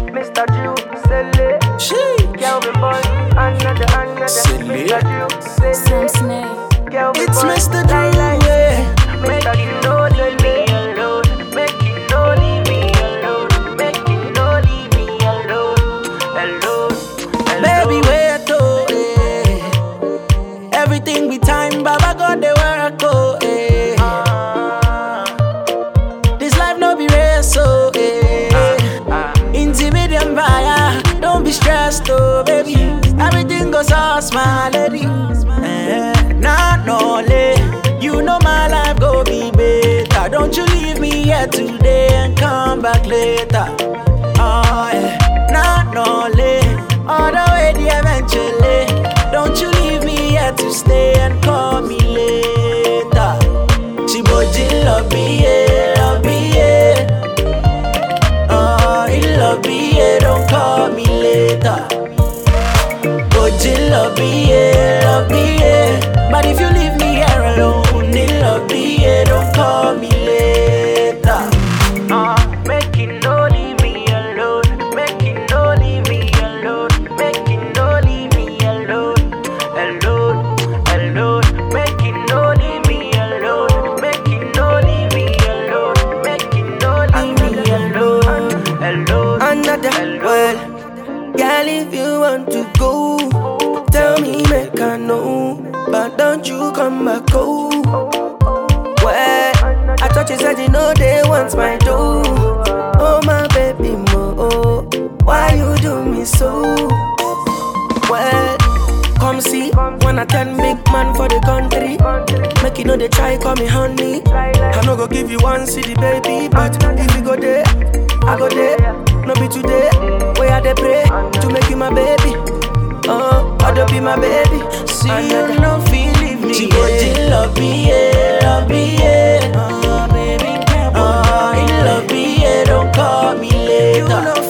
Mr. Drew, Sele. Kelvin Boy, another. Mr. Drew, Sam Sele. Snake. Kelvin It's Boy, Mr. Drew, Light. yeah. Mr. Drew, no leave me alone. Make you no leave me alone. Make you no leave me alone. Alone. Baby, wait, oh, eh. Everything be time, Baba God, they work, oh, eh. This life no be race, oh, eh. Intermediate fire, don't be stressed, oh, baby. Everything goes all smile, lady. Nah, no, lay. You know my life go be better. Don't you leave me here today and come back later. Oh, yeah. Nah, no, lay. All the way the eventually. Don't you leave me here to stay and call me later. She boji love me, yeah, love me, yeah. Oh, he love me, yeah, don't call me later. Boji love me, yeah, love me, yeah. But if you leave me here alone, he love me, yeah, don't call me later. Make you no leave me alone. Make you no leave me alone. Make you no leave me alone. Alone. Make you no leave me alone. Make you no leave me alone. Make you no leave me alone. Alone. Another well, girl, if you want to go, tell me make I know. But don't you come back, oh. Well, I thought you said you know they want my dough. Oh my baby mo, why you do me so? Well, come see, when I turn big man for the country. Make you know they try call me honey. I no go give you one city, baby, but if you go there, I go there. No be today, where I dey pray to make you my baby. Oh, I don't be my baby. See you no feel leave me. She love me, yeah, love me, yeah. Oh, baby, oh, he love me, yeah. Don't call me later.